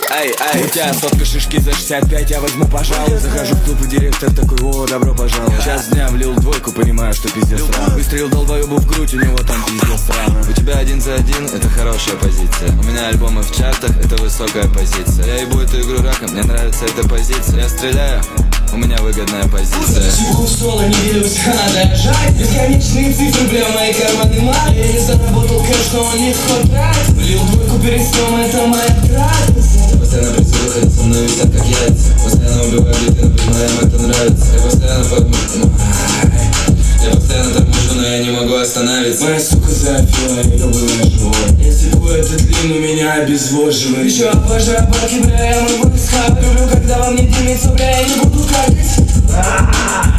Эй, у тебя сотка шишки за 65, я возьму, пожалуй. Захожу в клуб и директор такой: о, добро пожаловать. Час дня влил двойку, понимаю, что пиздец рано. Выстрелил долбоебу в грудь, у него там пиздец рано. У тебя 1 за 1, это хорошая позиция. У меня альбомы в чартах, это высокая позиция. Я ебу эту игру раком, мне нравится эта позиция. Я стреляю, у меня выгодная позиция. Чего в соло не делюсь, надо жать. Бесконечные цифры, бля, мои карманы мат. Я не заработал кэш, но он легко тратит. Влил двойку перед сном, это моя трата. Постоянно прицелы ходят со мной, висят как яйца. Постоянно убиваю биты, но понимаем, это нравится. Я постоянно подмышу, я постоянно торможу, но я не могу остановиться. Моя сука запила, я ебаный живот. Если твой этот длин, у меня обезвоживает. Еще обожаю баки, бля, я могу искать. Люблю, когда во мне дымится, бля, я не буду какать.